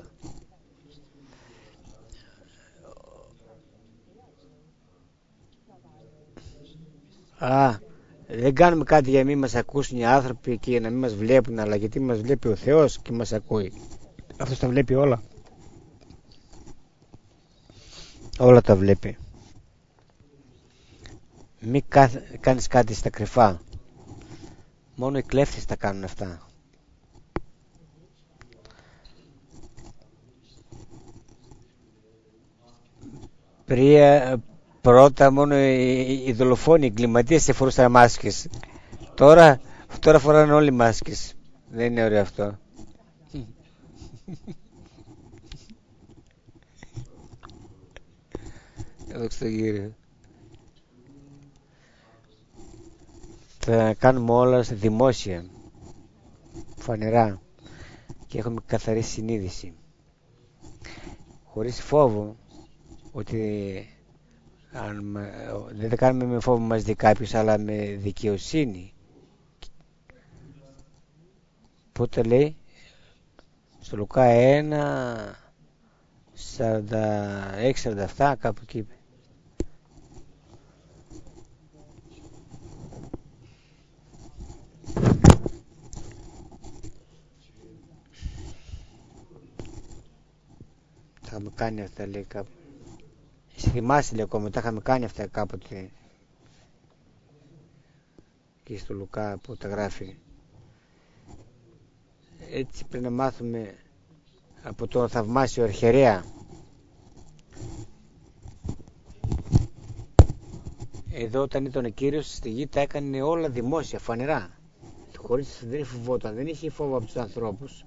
Δεν κάνουμε κάτι για να μην μας ακούσουν οι άνθρωποι και για να μην μας βλέπουν, αλλά γιατί μας βλέπει ο Θεός και μας ακούει. Αυτός τα βλέπει όλα. Όλα τα βλέπει. Μην κάνεις κάτι στα κρυφά. Μόνο οι κλέφτες τα κάνουν αυτά. Πρώτα μόνο οι δολοφόνοι, οι εγκληματίες σε φορούσαν μάσκες. Τώρα φοράνε όλοι μάσκες. Δεν είναι ωραίο αυτό. Δόξα τω Κύριο. Θα κάνουμε όλα δημόσια, φανερά, και έχουμε καθαρή συνείδηση, χωρίς φόβο, ότι δεν θα κάνουμε με φόβο μας δει κάποιος, αλλά με δικαιοσύνη. Πότε λέει στο Λουκά 1 46-47 κάπου εκεί είπε. είχαμε κάνει αυτά, λέει κάπου. Εσύ θυμάσαι, λέει, ακόμα, τα είχαμε κάνει αυτά κάποτε. Και στο Λουκά που τα γράφει. Έτσι πρέπει να μάθουμε από τον θαυμάσιο αρχιερέα. Εδώ όταν ήταν ο Κύριος στη γη τα έκανε όλα δημόσια, φανερά. Χωρίς δεν φοβόταν, δεν είχε φόβο από τους ανθρώπους.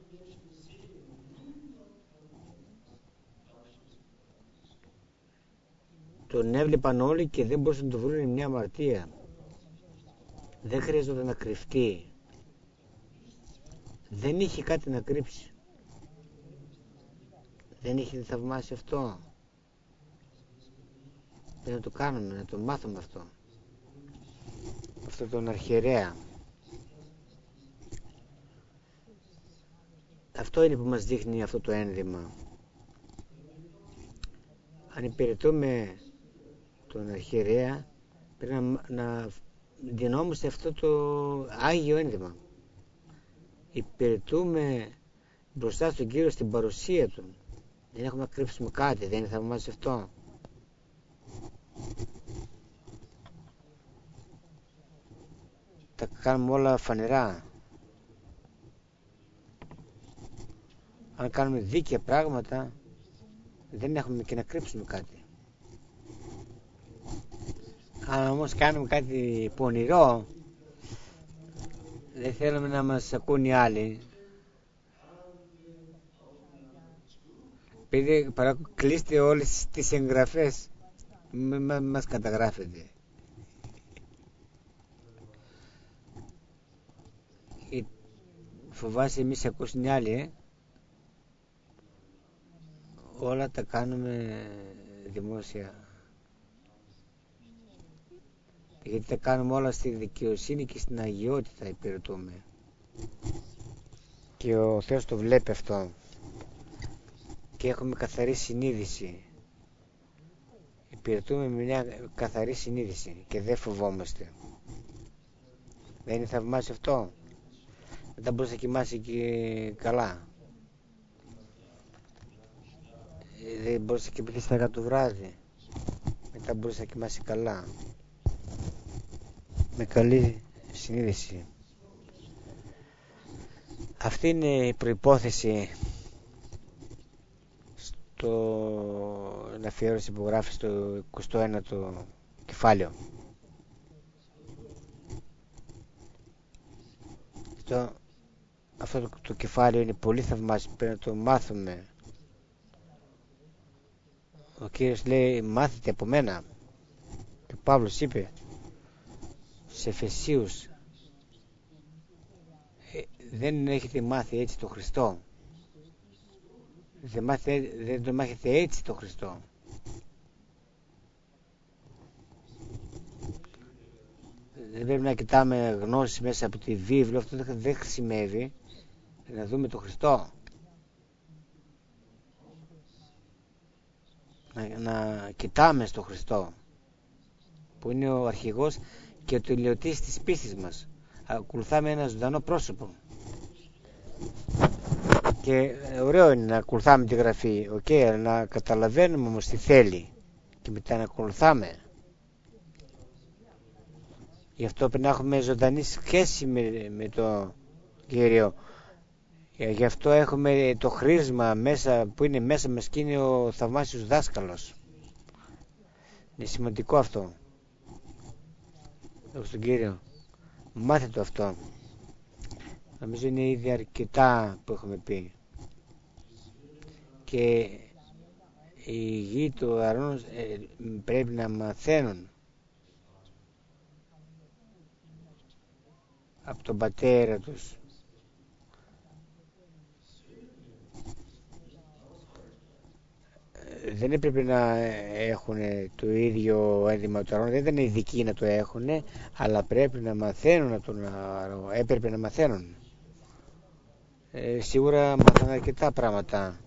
Τον έβλεπαν όλοι και δεν μπορούσαν να του βρουν μια αμαρτία. Δεν χρειαζόταν να κρυφτεί. Δεν είχε κάτι να κρύψει. Δεν είχε θαυμάσει αυτό. Πρέπει να το κάνουμε, να το μάθουμε αυτό. Αυτό τον αρχιερέα. Αυτό είναι που μας δείχνει αυτό το ένδυμα. Αν υπηρετούμε τον αρχιερέα, πρέπει να δινόμαστε αυτό το Άγιο ένδυμα. Υπηρετούμε μπροστά στον Κύριο στην παρουσία Του. Δεν έχουμε να κρύψουμε κάτι, δεν είναι θαυμάσιο αυτό. Τα κάνουμε όλα φανερά. Αν κάνουμε δίκαια πράγματα, δεν έχουμε και να κρύψουμε κάτι. Αν όμως κάνουμε κάτι πονηρό, δεν θέλουμε να μας ακούν οι άλλοι. Κλείστε όλες τις εγγραφές, μας καταγράφετε. Φοβάσαι εμείς ακούσουν οι άλλοι, όλα τα κάνουμε δημόσια. Γιατί τα κάνουμε όλα στη δικαιοσύνη και στην αγιότητα υπηρετούμε. Και ο Θεός το βλέπει αυτό. Και έχουμε καθαρή συνείδηση. Υπηρετούμε με μια καθαρή συνείδηση και δεν φοβόμαστε. Δεν είναι θαυμάσιο αυτό? Μετά μπορείς να κοιμάσαι και καλά. Δεν μπορείς να κοιμηθείς στα 10 το βράδυ. Μετά μπορείς να κοιμάσαι καλά. Με καλή συνείδηση. Αυτή είναι η προϋπόθεση στην αφιέρωση που γράφει στο 21ο κεφάλαιο. Αυτό το κεφάλαιο είναι πολύ θαυμάσιο, πρέπει να το μάθουμε. Ο Κύριος λέει μάθετε από μένα. Και ο Παύλος είπε σε Εφεσίους, δεν έχετε μάθει έτσι το Χριστό. Δεν το μάθετε έτσι το Χριστό. Δεν πρέπει να κοιτάμε γνώσεις μέσα από τη βίβλο. Αυτό δεν χρησιμεύει. Να δούμε το Χριστό. Να κοιτάμε στο Χριστό, που είναι ο αρχηγός και ο τελειωτής της πίστης μας. Ακολουθάμε ένα ζωντανό πρόσωπο. Και ωραίο είναι να ακολουθάμε τη Γραφή, αλλά να καταλαβαίνουμε όμως τι θέλει και μετά να ακολουθάμε. Γι' αυτό πρέπει να έχουμε ζωντανή σχέση με τον Κύριο. Γι' αυτό έχουμε το χρήσμα μέσα, που είναι μέσα μας και είναι ο θαυμάσιος δάσκαλος. Είναι σημαντικό αυτό. Όπως τον Κύριο. Μάθε το αυτό. Νομίζω είναι ήδη αρκετά που έχουμε πει. Και οι γη του Αρών πρέπει να μαθαίνουν από τον πατέρα τους. Δεν έπρεπε να έχουν το ίδιο ένδυμα του Αρών, δεν ήταν ειδικοί να το έχουν, αλλά πρέπει να μαθαίνουν από τον Αρών. Έπρεπε να μαθαίνουν. Σίγουρα μάθανε αρκετά πράγματα.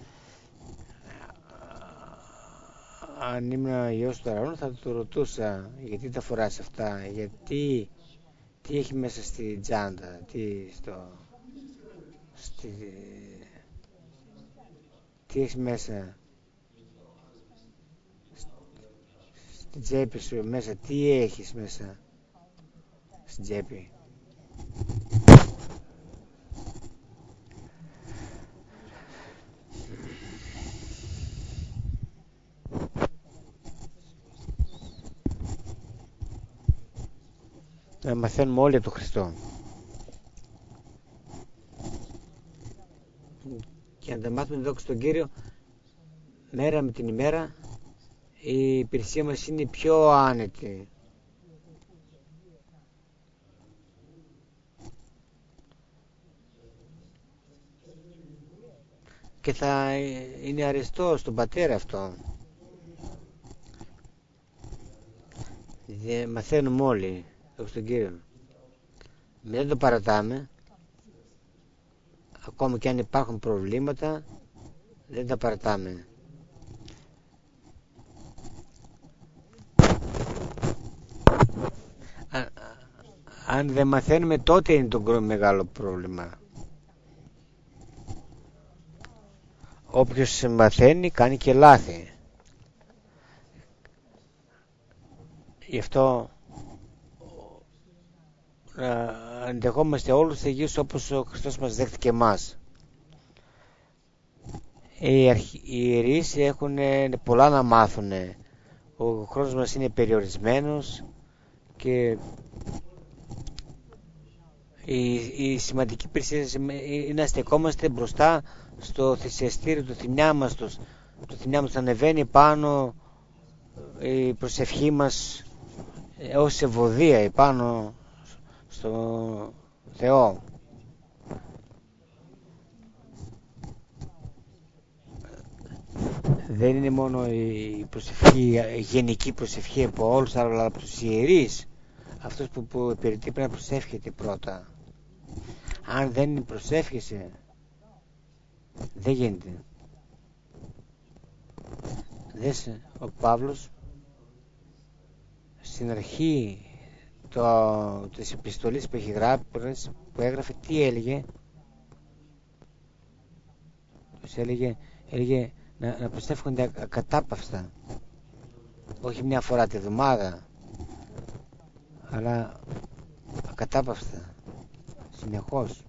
Αν ήμουν γιος του Αρών θα του ρωτούσα γιατί τα φοράς αυτά, γιατί, τι έχει μέσα στη τσάντα, τι τι έχεις μέσα στην τσέπη σου, μέσα τι έχεις μέσα στην τσέπη. Να μαθαίνουμε όλοι από τον Χριστό και να τα μάθουμε δόξα στον Κύριο. Μέρα με την ημέρα η υπηρεσία μας είναι πιο άνετη. Και θα είναι αρεστό στον Πατέρα αυτό. Μαθαίνουμε όλοι δόξα στον Κύριο. Δεν το παρατάμε. Ακόμα και αν υπάρχουν προβλήματα, δεν τα παρατάμε. Αν δεν μαθαίνουμε, τότε είναι το μεγάλο πρόβλημα. Όποιος μαθαίνει κάνει και λάθη. Γι' αυτό αντεχόμαστε όλους τους Αγίους όπως ο Χριστός μας δέχτηκε εμάς. Οι ιερείς έχουν πολλά να μάθουν. Ο χρόνος μας είναι περιορισμένος και η σημαντική υπηρεσία είναι να στεκόμαστε μπροστά στο θυσιαστήριο του θηνιάμαστος. Το θηνιάμαστος ανεβαίνει πάνω, η προσευχή μας ως ευωδία πάνω στο Θεό. Δεν είναι μόνο η προσευχή, η γενική προσευχή από όλους, αλλά από τους ιερείς. Αυτός που υπηρετεί πρέπει να προσεύχεται πρώτα. Αν δεν προσεύχεσαι, δεν γίνεται. Δες, ο Παύλος στην αρχή της επιστολής που έγραφε, τι έλεγε? Έλεγε να προσεύχονται ακατάπαυστα, όχι μια φορά τη βδομάδα, αλλά ακατάπαυστα, συνεχώς.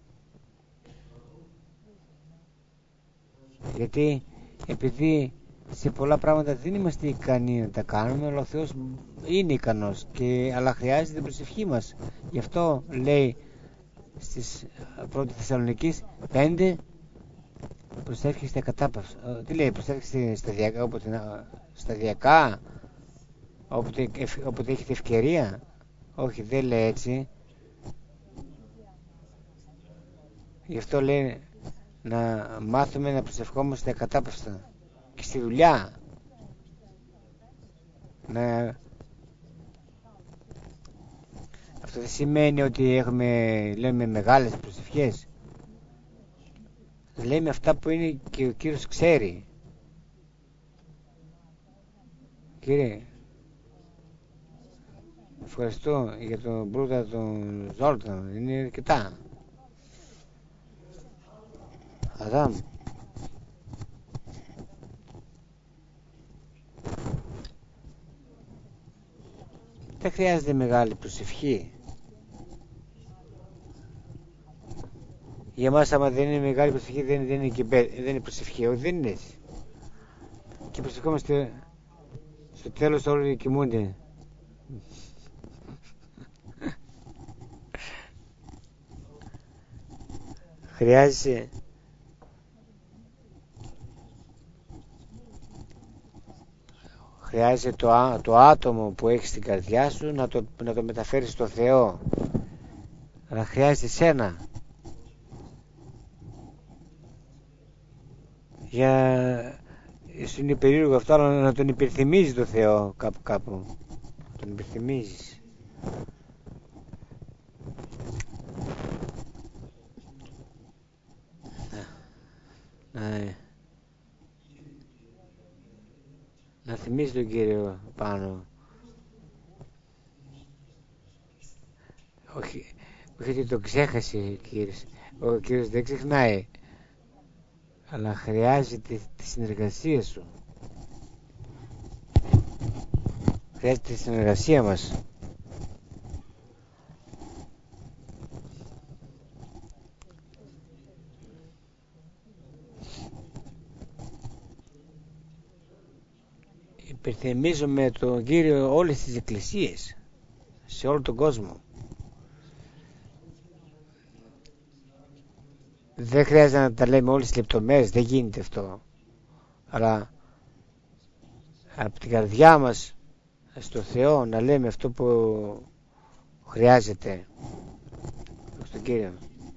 Γιατί επειδή σε πολλά πράγματα δεν είμαστε ικανοί να τα κάνουμε, αλλά ο Θεός είναι ικανός, αλλά χρειάζεται την προσευχή μας. Γι' αυτό λέει στις 1 Θεσσαλονικής 5, προσεύχεστε ακατάπαυστα. Τι λέει? Προσεύχεστε σταδιακά, όποτε έχετε ευκαιρία. Όχι, δεν λέει έτσι. Γι' αυτό λέει να μάθουμε να προσευχόμαστε ακατάπαυστα και στη δουλειά. Αυτό δεν σημαίνει ότι λέμε μεγάλες προσευχές. Λέμε αυτά που είναι και ο Κύριος ξέρει. Κύριε, ευχαριστώ για τον Μπρούτα τον Ζόλταν, είναι αρκετά. Αδάμ, δεν χρειάζεται μεγάλη προσευχή. Για μας άμα δεν είναι μεγάλη προσευχή, δεν είναι προσευχή. Όχι, δεν είναι έτσι. Και προσευχόμαστε στο τέλος όλοι κοιμούνται. Χρειάζεται το άτομο που έχεις στην καρδιά σου να το μεταφέρεις στο Θεό. Αλλά χρειάζεται σένα. Σου είναι περίεργο αυτό, αλλά να τον υπενθυμίζεις το Θεό κάπου. Τον υπενθυμίζεις. Να θυμίσεις τον Κύριο πάνω. Όχι ότι το ξέχασε ο Κύριος δεν ξεχνάει. αλλά χρειάζεται τη συνεργασία σου. Χρειάζεται τη συνεργασία μας. Υπενθυμίζουμε τον Κύριο όλες τις εκκλησίες σε όλο τον κόσμο. Δεν χρειάζεται να τα λέμε όλες τις λεπτομέρειες, δεν γίνεται αυτό, αλλά από την καρδιά μας στο Θεό να λέμε αυτό που χρειάζεται στον Κύριο.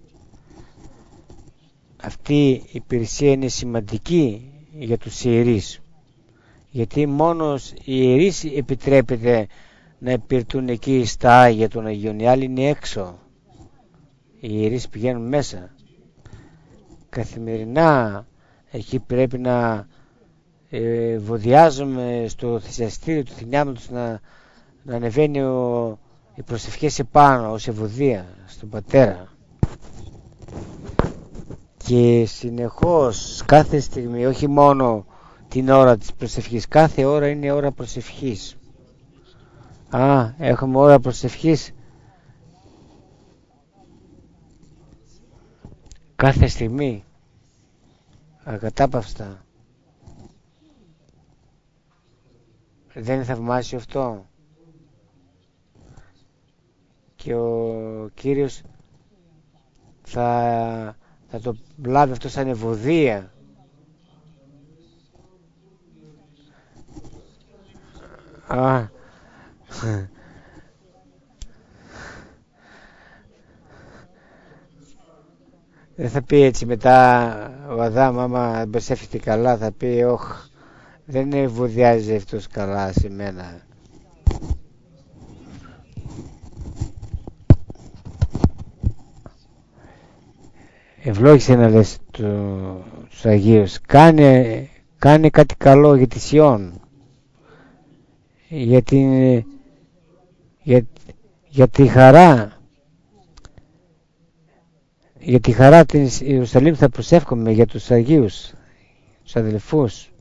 Αυτή η υπηρεσία είναι σημαντική για τους ιερείς, γιατί μόνος οι ιερείς επιτρέπεται να υπηρετούν εκεί στα Άγια των Αγίων. Οι άλλοι είναι έξω, οι ιερείς πηγαίνουν μέσα. Καθημερινά εκεί πρέπει να βοδιάζουμε στο θυσιαστήριο του θηνιάματος να ανεβαίνει οι προσευχές επάνω ως ευωδία στον Πατέρα, και συνεχώς κάθε στιγμή, όχι μόνο την ώρα της προσευχής, κάθε ώρα είναι ώρα προσευχής. Έχουμε ώρα προσευχής κάθε στιγμή, ακατάπαυστα. Δεν είναι θαυμάσιο αυτό? Και ο Κύριος θα το λάβει αυτό σαν ευωδία. Δεν θα πει έτσι μετά ο Αδάμ, άμα προσεύχεται καλά, θα πει δεν ευωδιάζει αυτός καλά σε μένα. Ευλόγησε να λες τους Αγίους, κάνε κάτι καλό για τη Σιών, για τη χαρά. Για τη χαρά της Ιερουσαλήμ θα προσεύχομαι, για τους Αγίους, τους αδελφούς.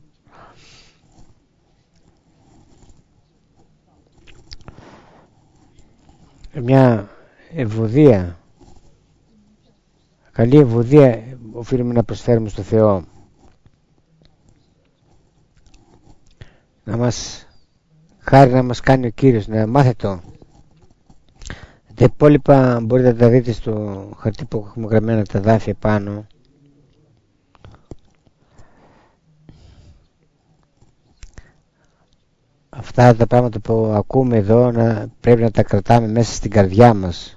Μια ευωδία, καλή ευωδία οφείλουμε να προσφέρουμε στο Θεό. Χάρη να μας κάνει ο Κύριος, να μάθετε. Τα υπόλοιπα μπορείτε να τα δείτε στο χαρτί που έχουμε γραμμένα τα δάφια πάνω. Αυτά τα πράγματα που ακούμε εδώ πρέπει να τα κρατάμε μέσα στην καρδιά μας.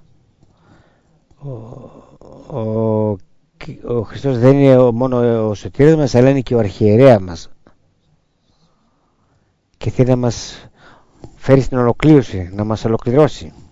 Ο Χριστός δεν είναι μόνο ο σωτήρας μας, αλλά είναι και ο αρχιερέας μας, και θέλει να μας φέρει στην ολοκλήρωση, να μας ολοκληρώσει.